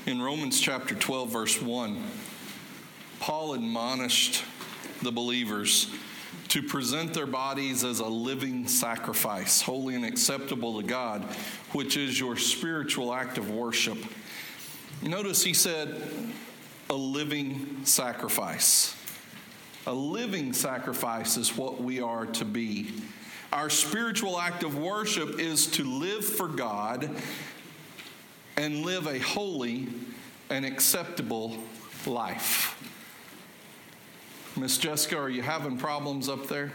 In Romans chapter 12, verse 1, Paul admonished the believers to present their bodies as a living sacrifice, holy and acceptable to God, which is your spiritual act of worship. Notice he said, a living sacrifice. A living sacrifice is what we are to be. Our spiritual act of worship is to live for God and live a holy and acceptable life. Miss Jessica, are you having problems up there?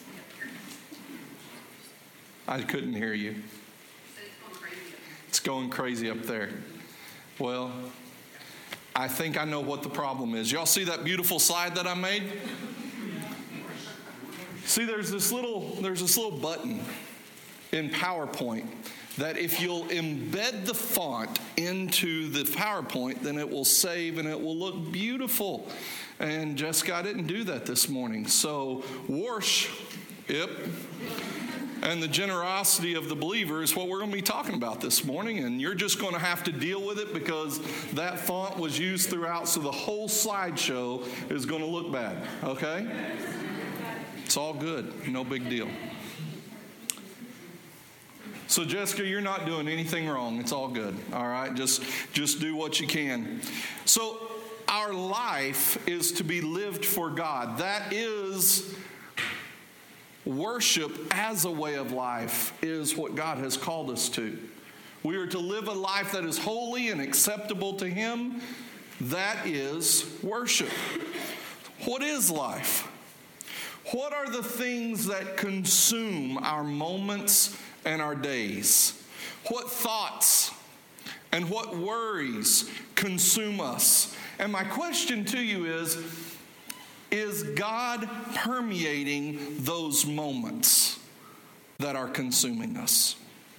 I couldn't hear you. It's going crazy up there. Well, I think I know what the problem is. Y'all see that beautiful slide that I made? See, there's this little button in PowerPoint that if you'll embed the font into the PowerPoint, then it will save and it will look beautiful. And Jessica, I didn't do that this morning. So worship and the generosity of the believer is what we're going to be talking about this morning. And you're just going to have to deal with it because that font was used throughout. So the whole slideshow is going to look bad. Okay? It's all good. No big deal. So Jessica, you're not doing anything wrong. It's all good. All right? Just do what you can. So our life is to be lived for God. That is worship as a way of life is what God has called us to. We are to live a life that is holy and acceptable to Him. That is worship. What is life? What are the things that consume our moments and our days? What thoughts and what worries consume us? And my question to you is God permeating those moments that are consuming us?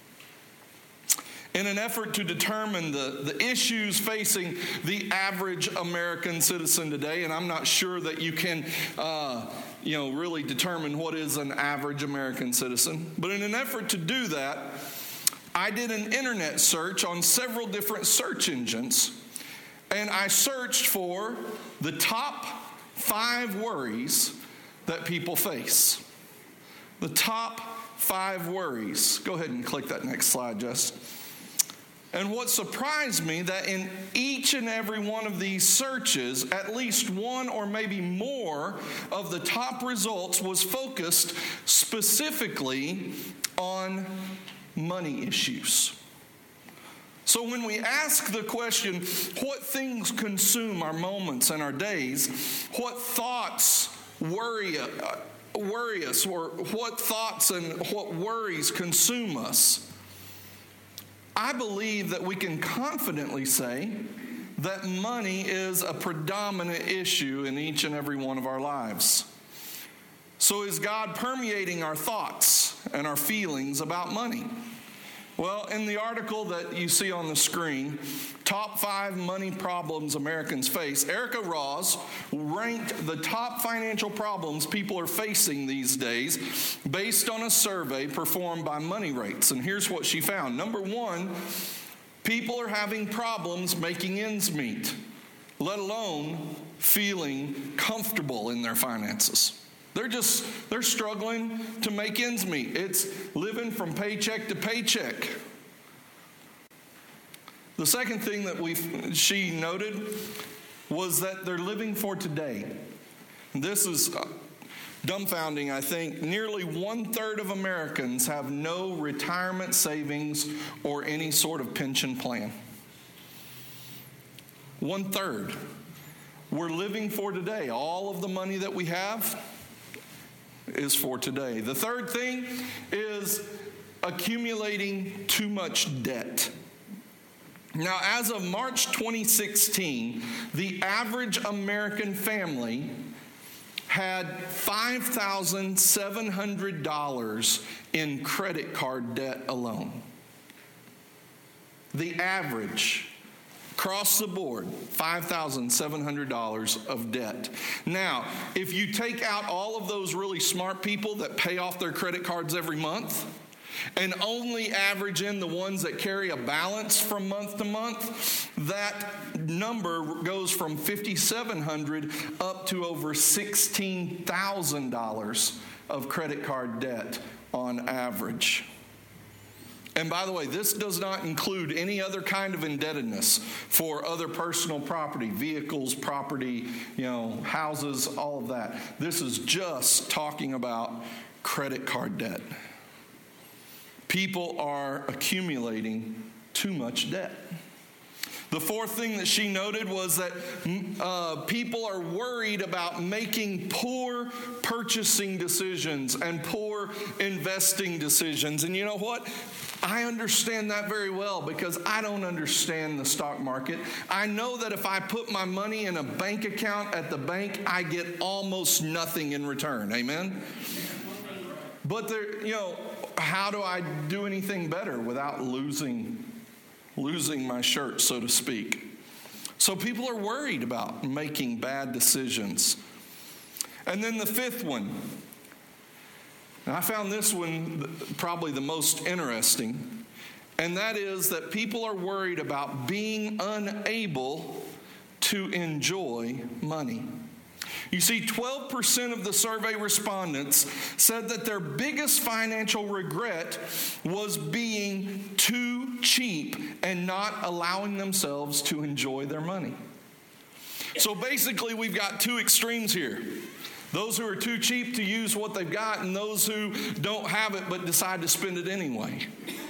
In an effort to determine the issues facing the average American citizen today, and I'm not sure that you can really determine what is an average American citizen, but in an effort to do that, I did an internet search on several different search engines, and I searched for the top 5 worries that people face. The top 5 worries. Go ahead and click that next slide, Jess. And what surprised me, that in each and every one of these searches, at least one or maybe more of the top results was focused specifically on money issues. So when we ask the question, what things consume our moments and our days, what thoughts worry us, or what thoughts and what worries consume us, I believe that we can confidently say that money is a predominant issue in each and every one of our lives. So is God permeating our thoughts and our feelings about money? Well, in the article that you see on the screen, Top 5 Money Problems Americans Face, Erica Ross ranked the top financial problems people are facing these days based on a survey performed by Money Rates. And here's what she found. Number 1, people are having problems making ends meet, let alone feeling comfortable in their finances. They're struggling to make ends meet. It's living from paycheck to paycheck. The second thing that she noted was that they're living for today. This is dumbfounding, I think. Nearly 1/3 of Americans have no retirement savings or any sort of pension plan. 1/3. We're living for today. All of the money that we have is for today. The third thing is accumulating too much debt. Now, as of March 2016, the average American family had $5,700 in credit card debt alone. The average, across the board, $5,700 of debt. Now, if you take out all of those really smart people that pay off their credit cards every month, and only average in the ones that carry a balance from month to month, that number goes from $5,700 up to over $16,000 of credit card debt on average. And by the way, this does not include any other kind of indebtedness for other personal property, vehicles, property, houses, all of that. This is just talking about credit card debt. People are accumulating too much debt. The fourth thing that she noted was that people are worried about making poor purchasing decisions and poor investing decisions. And you know what? I understand that very well because I don't understand the stock market. I know that if I put my money in a bank account at the bank, I get almost nothing in return. Amen? But how do I do anything better without losing my shirt, so to speak? So people are worried about making bad decisions. And then the fifth one, and I found this one probably the most interesting, and that is that people are worried about being unable to enjoy money. You see, 12% of the survey respondents said that their biggest financial regret was being too cheap and not allowing themselves to enjoy their money. So basically, we've got two extremes here. Those who are too cheap to use what they've got, and those who don't have it but decide to spend it anyway.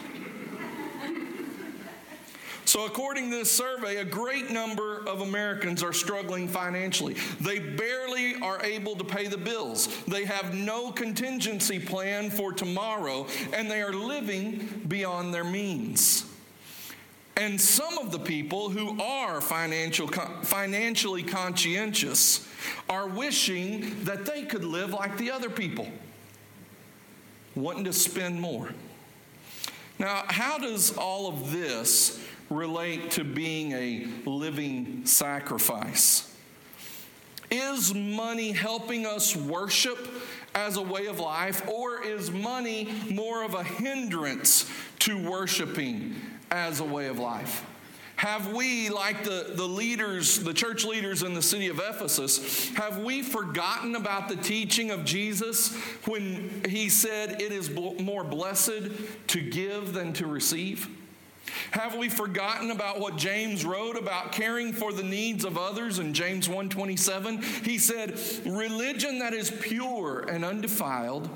So according to this survey, a great number of Americans are struggling financially. They barely are able to pay the bills. They have no contingency plan for tomorrow, and they are living beyond their means. And some of the people who are financially conscientious are wishing that they could live like the other people, wanting to spend more. Now, how does all of this relate to being a living sacrifice? Is money helping us worship as a way of life, or is money more of a hindrance to worshiping as a way of life? Have we, like the leaders, the church leaders in the city of Ephesus, have we forgotten about the teaching of Jesus when he said it is more blessed to give than to receive? Have we forgotten about what James wrote about caring for the needs of others in James 1:27? He said, religion that is pure and undefiled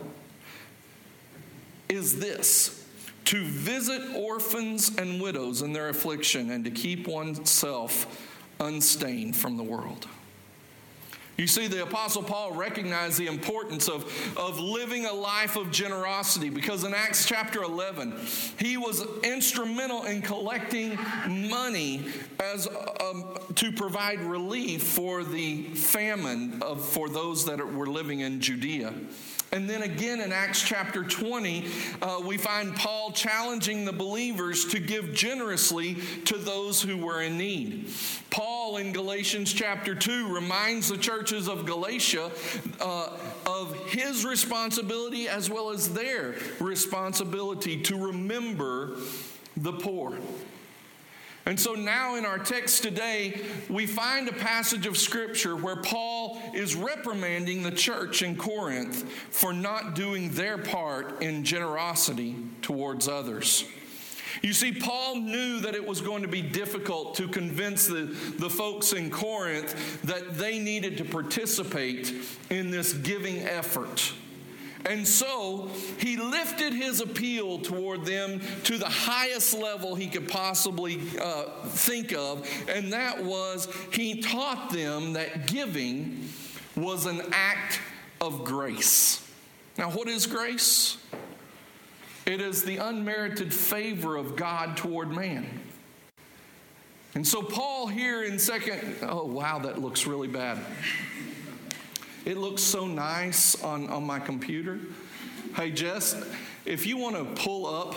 is this: to visit orphans and widows in their affliction and to keep oneself unstained from the world. You see, the Apostle Paul recognized the importance of living a life of generosity, because in Acts chapter 11, he was instrumental in collecting money to provide relief for the famine for those that were living in Judea. And then again in Acts chapter 20, we find Paul challenging the believers to give generously to those who were in need. Paul in Galatians chapter 2 reminds the churches of Galatia of his responsibility as well as their responsibility to remember the poor. And so now in our text today, we find a passage of Scripture where Paul is reprimanding the church in Corinth for not doing their part in generosity towards others. You see, Paul knew that it was going to be difficult to convince the folks in Corinth that they needed to participate in this giving effort. And so he lifted his appeal toward them to the highest level he could possibly think of, and that was he taught them that giving was an act of grace. Now, what is grace? It is the unmerited favor of God toward man. And so Paul here in oh wow, that looks really bad. It looks so nice on my computer. Hey, Jess, if you want to pull up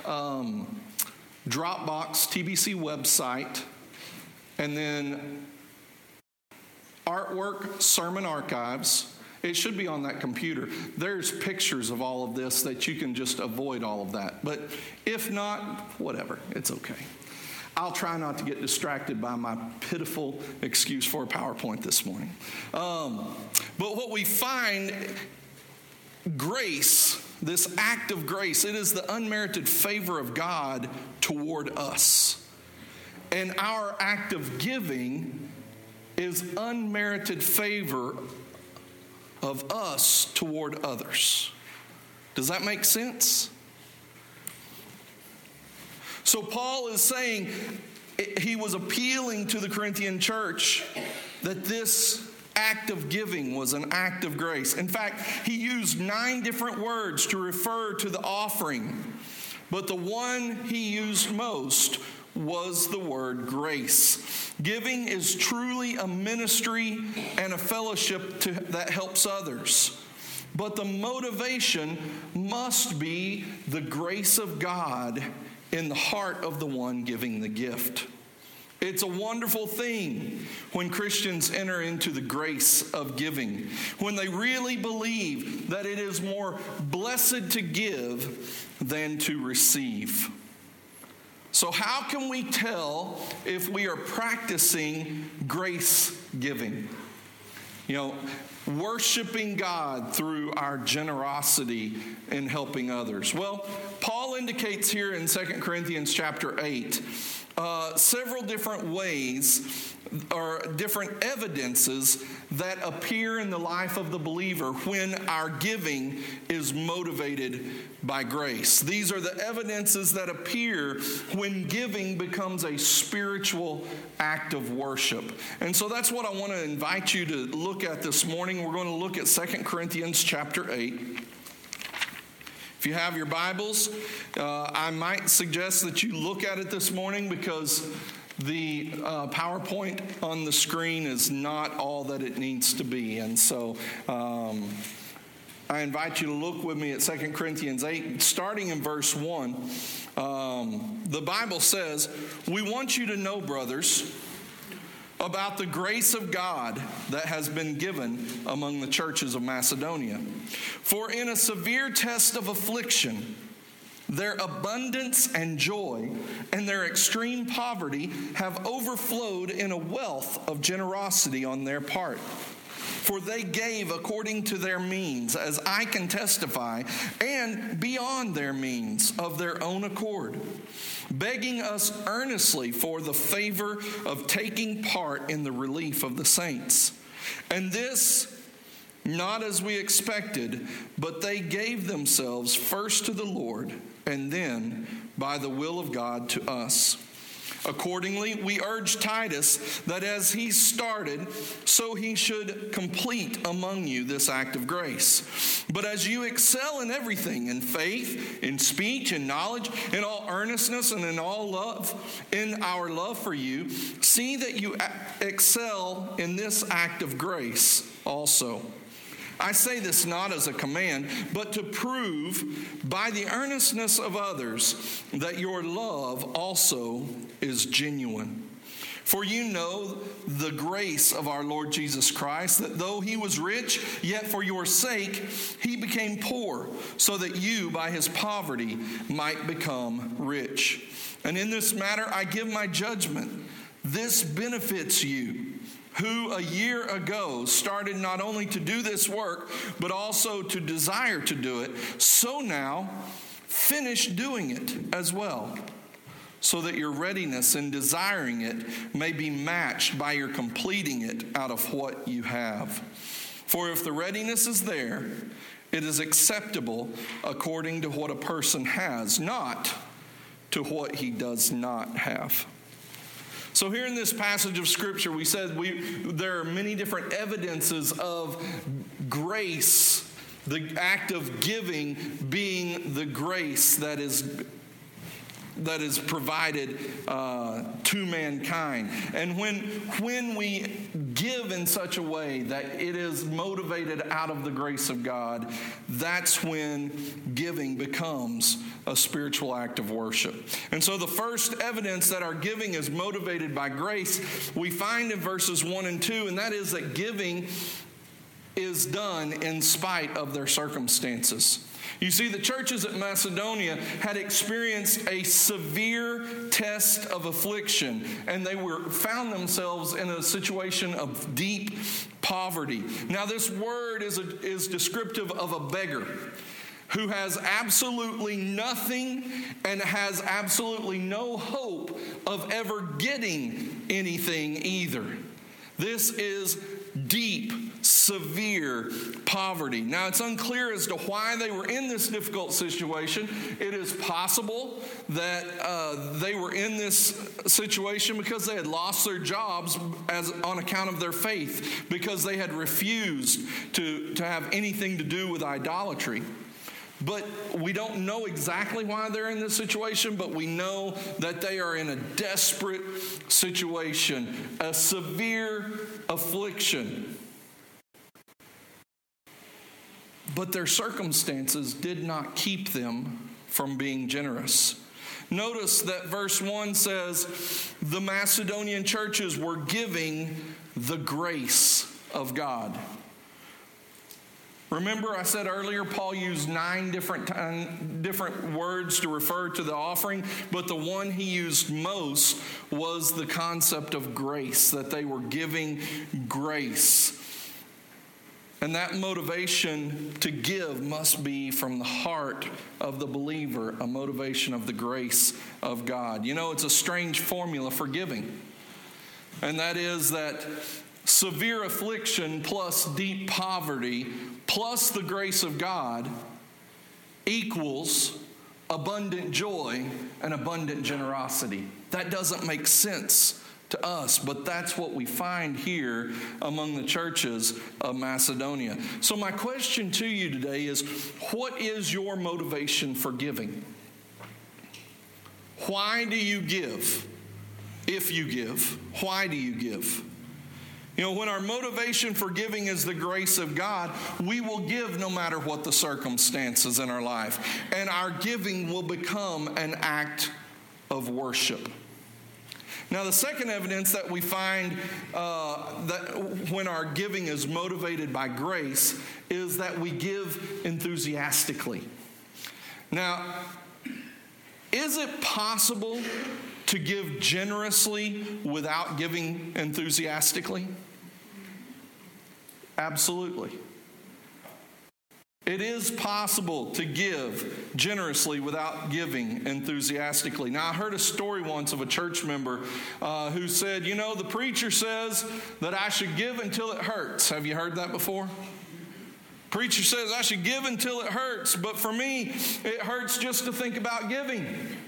Dropbox TBC website and then artwork sermon archives It should be on that computer. There's pictures of all of this that you can just avoid all of that. But if not, whatever, it's okay. I'll try not to get distracted by my pitiful excuse for a PowerPoint this morning. But what we find, grace, this act of grace, it is the unmerited favor of God toward us. And our act of giving is unmerited favor of us toward others. Does that make sense? So Paul is saying, he was appealing to the Corinthian church that this act of giving was an act of grace. In fact, he used 9 different words to refer to the offering, but the one he used most was the word grace. Giving is truly a ministry and a fellowship that helps others. But the motivation must be the grace of God in the heart of the one giving the gift. It's a wonderful thing when Christians enter into the grace of giving, when they really believe that it is more blessed to give than to receive. So how can we tell if we are practicing grace giving? You know, worshiping God through our generosity in helping others. Well, Paul indicates here in 2 Corinthians chapter 8 several different ways or different evidences that appear in the life of the believer when our giving is motivated by grace. These are the evidences that appear when giving becomes a spiritual act of worship. And so that's what I want to invite you to look at this morning. We're going to look at 2 Corinthians chapter 8. If you have your Bibles, I might suggest that you look at it this morning because the PowerPoint on the screen is not all that it needs to be. And so I invite you to look with me at 2 Corinthians 8, starting in verse 1. The Bible says, "We want you to know, brothers, about the grace of God that has been given among the churches of Macedonia. For in a severe test of affliction, their abundance and joy and their extreme poverty have overflowed in a wealth of generosity on their part. For they gave according to their means, as I can testify, and beyond their means of their own accord, begging us earnestly for the favor of taking part in the relief of the saints. And this, not as we expected, but they gave themselves first to the Lord, and then by the will of God to us. Accordingly, we urge Titus that as he started, so he should complete among you this act of grace. But as you excel in everything, in faith, in speech, in knowledge, in all earnestness, and in all love, in our love for you, see that you excel in this act of grace also. I say this not as a command, but to prove by the earnestness of others that your love also is genuine. For you know the grace of our Lord Jesus Christ, that though he was rich, yet for your sake he became poor, so that you by his poverty might become rich. And in this matter I give my judgment. This benefits you, who a year ago started not only to do this work, but also to desire to do it, so now finish doing it as well, so that your readiness in desiring it may be matched by your completing it out of what you have. For if the readiness is there, it is acceptable according to what a person has, not to what he does not have." So here in this passage of Scripture, we said there are many different evidences of grace, the act of giving being the grace that is provided to mankind. And when we give in such a way that it is motivated out of the grace of God, that's when giving becomes a spiritual act of worship. And so the first evidence that our giving is motivated by grace, we find in verses 1 and 2, and that is that giving is done in spite of their circumstances. You see, the churches at Macedonia had experienced a severe test of affliction, and they found themselves in a situation of deep poverty. Now, this word is descriptive of a beggar who has absolutely nothing and has absolutely no hope of ever getting anything either. This is deep, severe poverty. Now, it's unclear as to why they were in this difficult situation. It is possible that they were in this situation because they had lost their jobs on account of their faith, because they had refused to have anything to do with idolatry. But we don't know exactly why they're in this situation, but we know that they are in a desperate situation, a severe affliction. But their circumstances did not keep them from being generous. Notice that verse 1 says the Macedonian churches were giving the grace of God. Remember, I said earlier, Paul used 9 different words to refer to the offering, but the one he used most was the concept of grace, that they were giving grace. And that motivation to give must be from the heart of the believer, a motivation of the grace of God. You know, it's a strange formula for giving, and that is that severe affliction plus deep poverty plus the grace of God equals abundant joy and abundant generosity. That doesn't make sense to us, but that's what we find here among the churches of Macedonia. So my question to you today is, what is your motivation for giving? Why do you give? If you give, why do you give? You know, when our motivation for giving is the grace of God, we will give no matter what the circumstances in our life. And our giving will become an act of worship. Now, the second evidence that we find that when our giving is motivated by grace is that we give enthusiastically. Now, is it possible to give generously without giving enthusiastically? Absolutely. It is possible to give generously without giving enthusiastically. Now, I heard a story once of a church member who said, you know, the preacher says that I should give until it hurts. Have you heard that before? Preacher says I should give until it hurts, but for me, it hurts just to think about giving.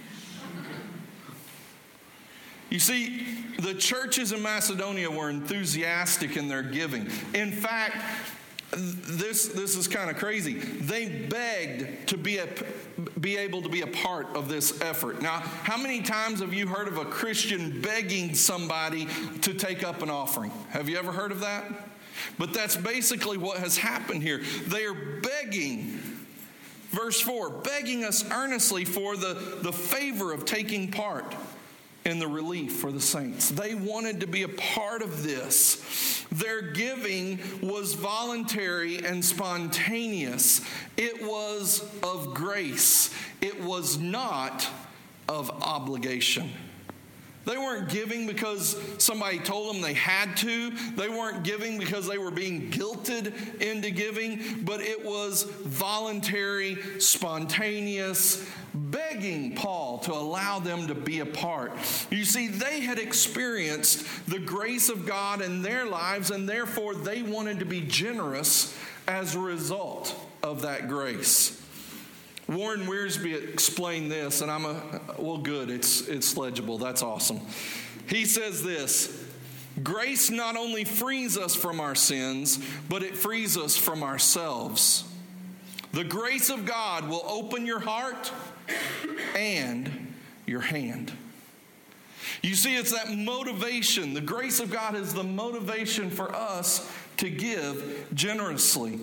You see, the churches in Macedonia were enthusiastic in their giving. In fact, this is kind of crazy. They begged to be able to be a part of this effort. Now, how many times have you heard of a Christian begging somebody to take up an offering? Have you ever heard of that? But that's basically what has happened here. They are begging, verse 4, begging us earnestly for the favor of taking part in the relief for the saints. They wanted to be a part of this. Their giving was voluntary and spontaneous. It was of grace. It was not of obligation. They weren't giving because somebody told them they had to. They weren't giving because they were being guilted into giving, but it was voluntary, spontaneous, begging Paul to allow them to be a part. You see, they had experienced the grace of God in their lives, and therefore they wanted to be generous as a result of that grace. Warren Wiersbe explained this, and good, it's legible. That's awesome. He says this: grace not only frees us from our sins, but it frees us from ourselves. The grace of God will open your heart and your hand. You see, it's that motivation. The grace of God is the motivation for us to give generously.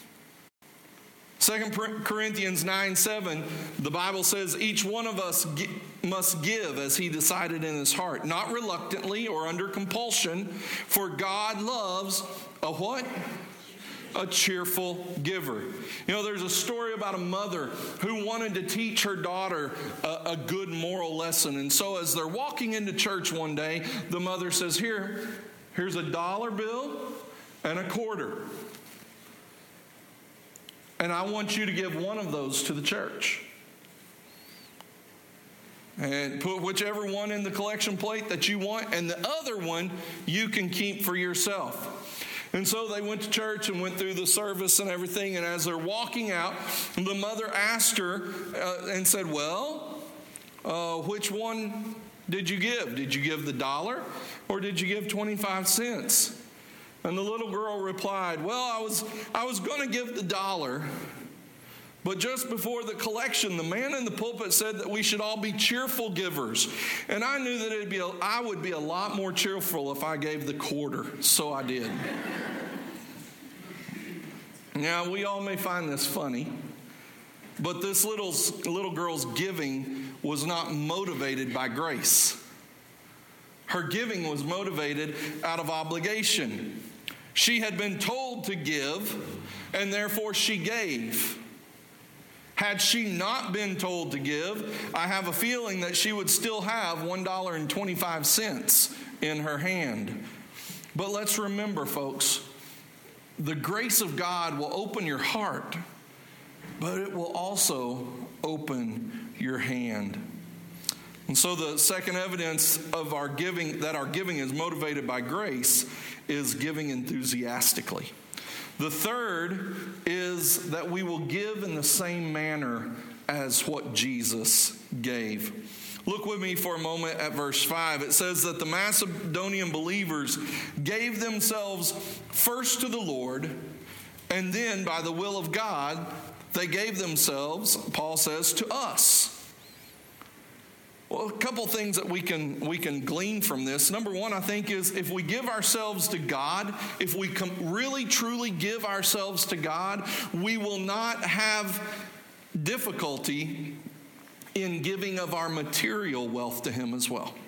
2 Corinthians 9:7, the Bible says each one of us must give as he decided in his heart, not reluctantly or under compulsion, for God loves a what? a cheerful giver. You know, there's a story about a mother who wanted to teach her daughter a good moral lesson. And so as they're walking into church one day, the mother says, here's a dollar bill and a quarter. And I want you to give one of those to the church. And put whichever one in the collection plate that you want, and the other one you can keep for yourself. And so they went to church and went through the service and everything. And as they're walking out, the mother asked her and said, well, which one did you give? Did you give the dollar or did you give 25 cents? And the little girl replied, well, I was going to give the dollar. But just before the collection, the man in the pulpit said that we should all be cheerful givers. And I knew that I would be a lot more cheerful if I gave the quarter. So I did. Now, we all may find this funny, but this little girl's giving was not motivated by grace. Her giving was motivated out of obligation. She had been told to give, and therefore she gave. Had she not been told to give, I have a feeling that she would still have $1.25 in her hand. But let's remember, folks, the grace of God will open your heart, but it will also open your hand. And so the second evidence of our giving, that our giving is motivated by grace, is giving enthusiastically. The third is that we will give in the same manner as what Jesus gave. Look with me for a moment at verse 5. It says that the Macedonian believers gave themselves first to the Lord, and then by the will of God, they gave themselves, Paul says, to us. Well, a couple things that we can glean from this. Number one, I think, is if we give ourselves to God, if we really truly give ourselves to God, we will not have difficulty in giving of our material wealth to Him as well.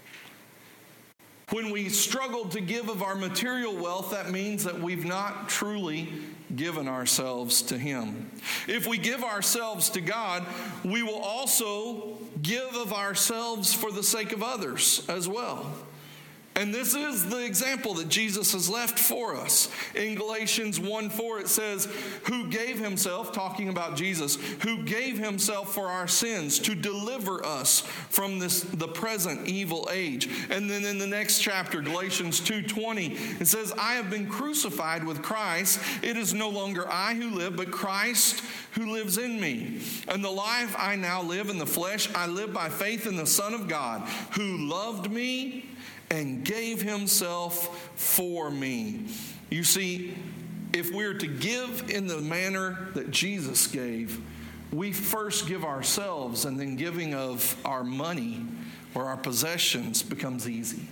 When we struggle to give of our material wealth, that means that we've not truly given ourselves to Him. If we give ourselves to God, we will also give of ourselves for the sake of others as well. And this is the example that Jesus has left for us. In Galatians 1:4 it says, who gave Himself, talking about Jesus, who gave Himself for our sins to deliver us from the present evil age. And then in the next chapter, Galatians 2:20, it says, I have been crucified with Christ. It is no longer I who live, but Christ who lives in me. And the life I now live in the flesh, I live by faith in the Son of God, who loved me and gave Himself for me. You see, if we're to give in the manner that Jesus gave, we first give ourselves, and then giving of our money or our possessions becomes easy.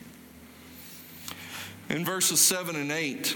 In verses 7 and 8,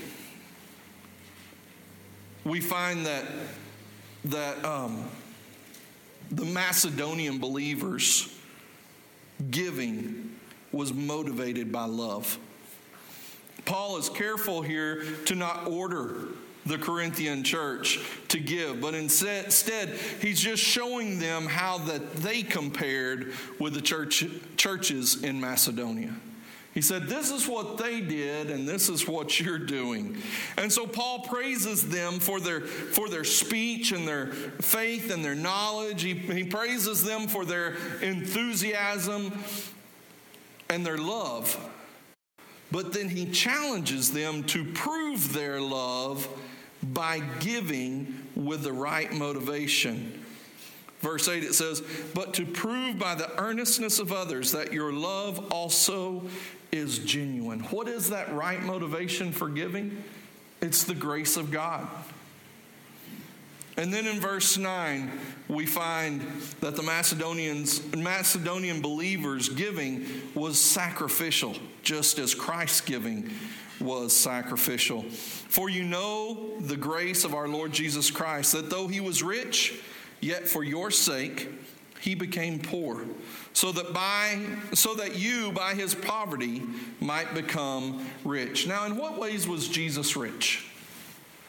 we find that the Macedonian believers' giving was motivated by love. Paul is careful here to not order the Corinthian church to give, but instead he's just showing them how that they compared with the churches in Macedonia. He said, this is what they did, and this is what you're doing. And so Paul praises them for their speech and their faith and their knowledge. He praises them for their enthusiasm and their love. But then he challenges them to prove their love by giving with the right motivation. Verse 8, it says, but to prove by the earnestness of others that your love also is genuine. What is that right motivation for giving? It's the grace of God. And then in verse 9, we find that the Macedonian believers' giving was sacrificial, just as Christ's giving was sacrificial. For you know the grace of our Lord Jesus Christ, that though He was rich, yet for your sake He became poor, so that you by His poverty might become rich. Now, in what ways was Jesus rich?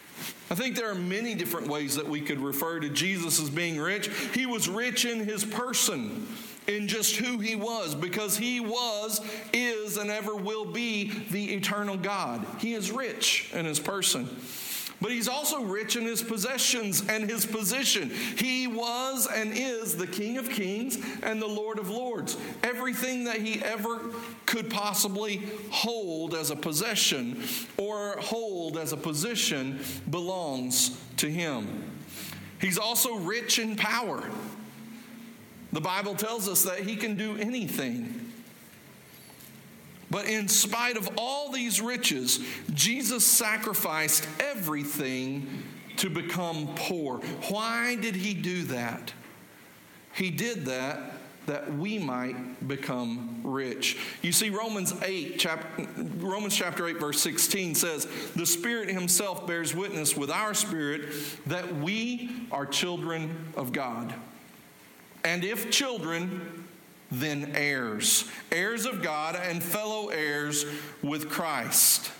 I think there are many different ways that we could refer to Jesus as being rich. He was rich in his person, in just who he was, because he was, is, and ever will be the eternal God. He is rich in his person. But he's also rich in his possessions and his position. He was and is the King of Kings and the Lord of Lords. Everything that he ever could possibly hold as a possession or hold as a position belongs to him. He's also rich in power. The Bible tells us that he can do anything. But in spite of all these riches, Jesus sacrificed everything to become poor. Why did he do that? He did that we might become rich. You see, Romans chapter 8, verse 16 says, "The Spirit himself bears witness with our spirit that we are children of God. And if children, then heirs, heirs of God and fellow heirs with Christ."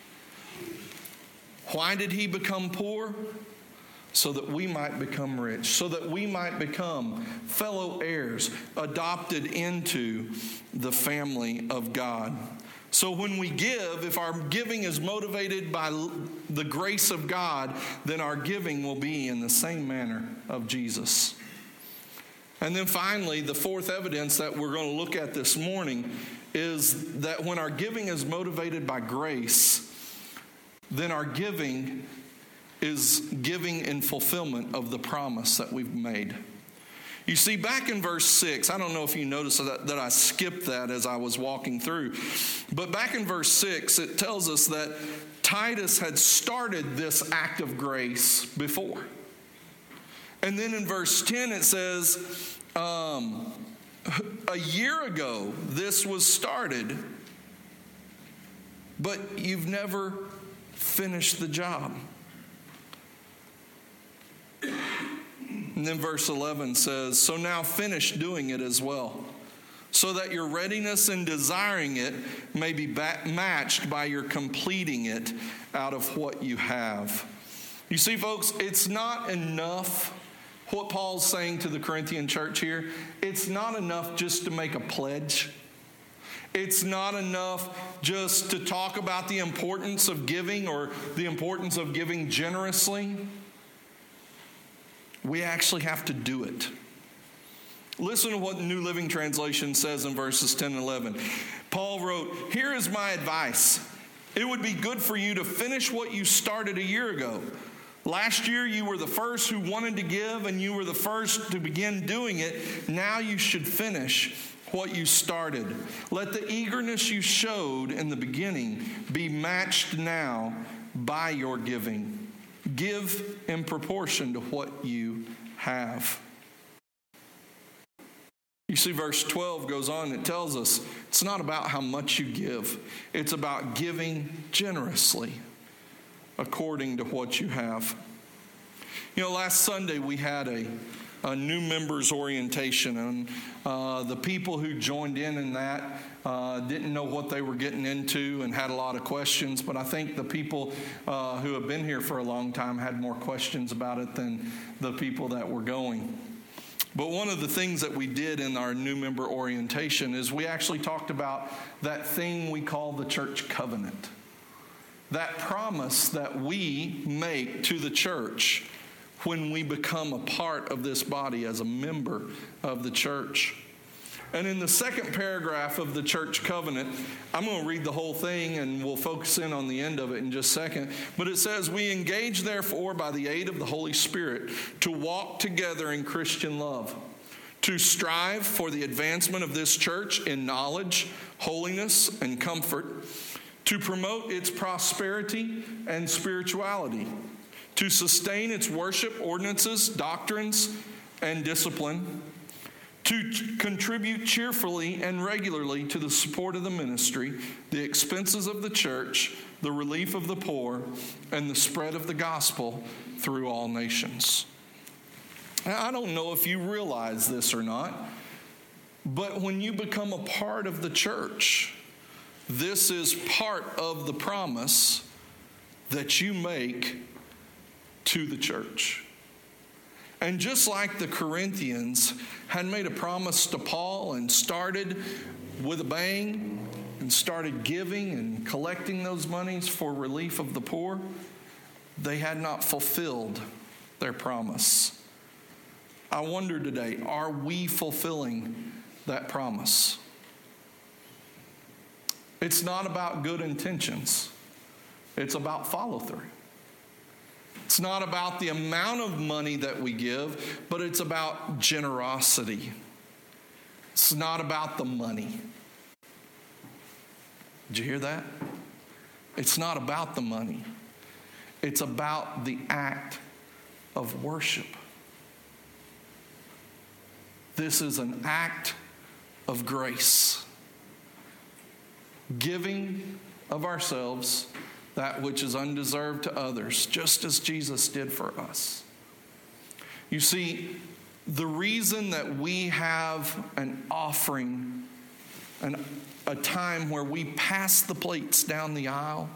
Why did he become poor? So that we might become rich, so that we might become fellow heirs, adopted into the family of God. So when we give, if our giving is motivated by the grace of God, then our giving will be in the same manner of Jesus. And then finally, the fourth evidence that we're going to look at this morning is that when our giving is motivated by grace, then our giving is giving in fulfillment of the promise that we've made. You see, back in verse 6, I don't know if you noticed that I skipped that as I was walking through, but back in verse 6, it tells us that Titus had started this act of grace before. And then in verse 10 it says, a year ago this was started, but you've never finished the job. And then verse 11 says, "So now finish doing it as well, so that your readiness in desiring it may be matched by your completing it out of what you have." You see, folks, it's not enough. What Paul's saying to the Corinthian church here, it's not enough just to make a pledge. It's not enough just to talk about the importance of giving or the importance of giving generously. We actually have to do it. Listen to what the New Living Translation says in verses 10 and 11. Paul wrote, "Here is my advice. It would be good for you to finish what you started a year ago. Last year you were the first who wanted to give, and you were the first to begin doing it. Now you should finish what you started. Let the eagerness you showed in the beginning be matched now by your giving. Give in proportion to what you have." You see, verse 12 goes on. It tells us it's not about how much you give. It's about giving generously according to what you have. You know, last Sunday we had a new members orientation, and the people who joined in that didn't know what they were getting into and had a lot of questions, but I think the people who have been here for a long time had more questions about it than the people that were going. But one of the things that we did in our new member orientation is we actually talked about that thing we call the church covenant. That promise that we make to the church when we become a part of this body as a member of the church. And in the second paragraph of the church covenant, I'm going to read the whole thing and we'll focus in on the end of it in just a second. But it says, "We engage therefore by the aid of the Holy Spirit to walk together in Christian love, to strive for the advancement of this church in knowledge, holiness, and comfort, to promote its prosperity and spirituality, to sustain its worship ordinances, doctrines, and discipline, to contribute cheerfully and regularly to the support of the ministry, the expenses of the church, the relief of the poor, and the spread of the gospel through all nations." Now, I don't know if you realize this or not, but when you become a part of the church, this is part of the promise that you make to the church. And just like the Corinthians had made a promise to Paul and started with a bang and started giving and collecting those monies for relief of the poor, they had not fulfilled their promise. I wonder today, are we fulfilling that promise? It's not about good intentions. It's about follow-through. It's not about the amount of money that we give, but it's about generosity. It's not about the money. Did you hear that? It's not about the money. It's about the act of worship. This is an act of grace. Giving of ourselves, that which is undeserved to others, just as Jesus did for us. You see, the reason that we have an offering, a time where we pass the plates down the aisle,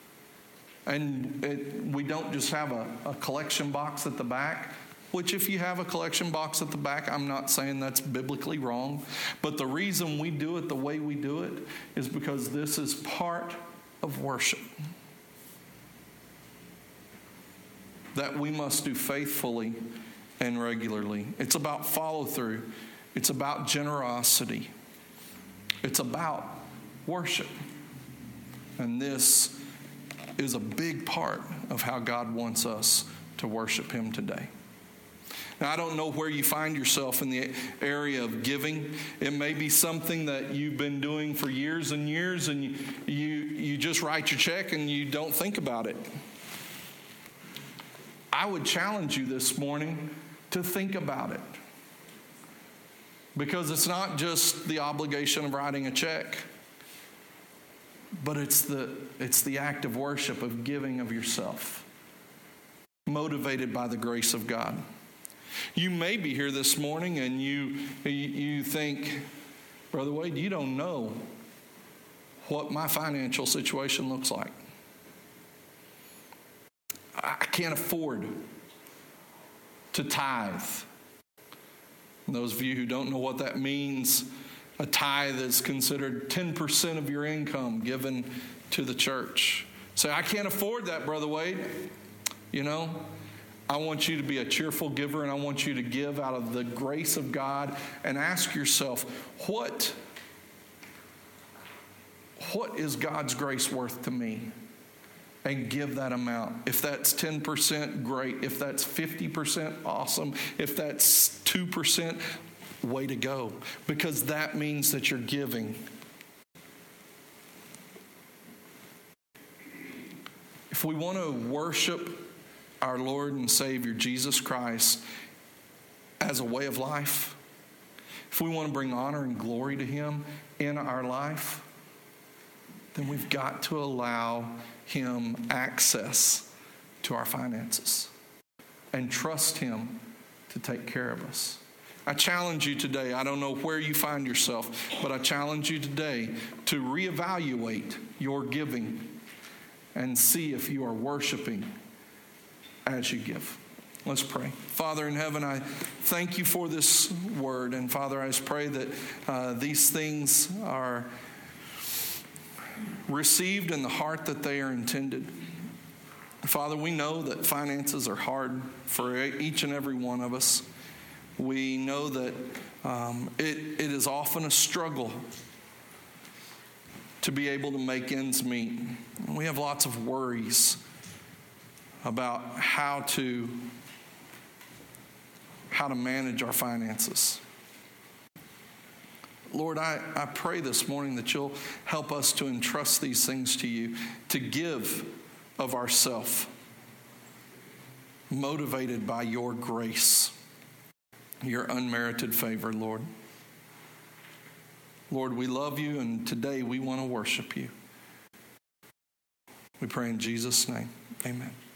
and we don't just have a collection box at the back, which if you have a collection box at the back, I'm not saying that's biblically wrong, but the reason we do it the way we do it is because this is part of worship that we must do faithfully and regularly. It's about follow-through. It's about generosity. It's about worship. And this is a big part of how God wants us to worship Him today. Now, I don't know where you find yourself in the area of giving. It may be something that you've been doing for years and years, and you just write your check and you don't think about it. I would challenge you this morning to think about it. Because it's not just the obligation of writing a check, but it's the act of worship, of giving of yourself, motivated by the grace of God. You may be here this morning and you think, Brother Wade, you don't know what my financial situation looks like. I can't afford to tithe. And those of you who don't know what that means, a tithe is considered 10% of your income given to the church. Say, I can't afford that, Brother Wade. You know, I want you to be a cheerful giver, and I want you to give out of the grace of God and ask yourself, what is God's grace worth to me? And give that amount. If that's 10%, great. If that's 50%, awesome. If that's 2%, way to go. Because that means that you're giving. If we want to worship our Lord and Savior, Jesus Christ, as a way of life, if we want to bring honor and glory to Him in our life, then we've got to allow Him access to our finances and trust Him to take care of us. I challenge you today, I don't know where you find yourself, but I challenge you today to reevaluate your giving and see if you are worshiping as you give. Let's pray. Father in heaven, I thank you for this word. And Father, I just pray that these things are received in the heart that they are intended. Father, we know that finances are hard for each and every one of us. We know that it is often a struggle to be able to make ends meet. We have lots of worries about how to manage our finances. Lord, I pray this morning that you'll help us to entrust these things to you, to give of ourself, motivated by your grace, your unmerited favor, Lord. Lord, we love you, and today we want to worship you. We pray in Jesus' name. Amen.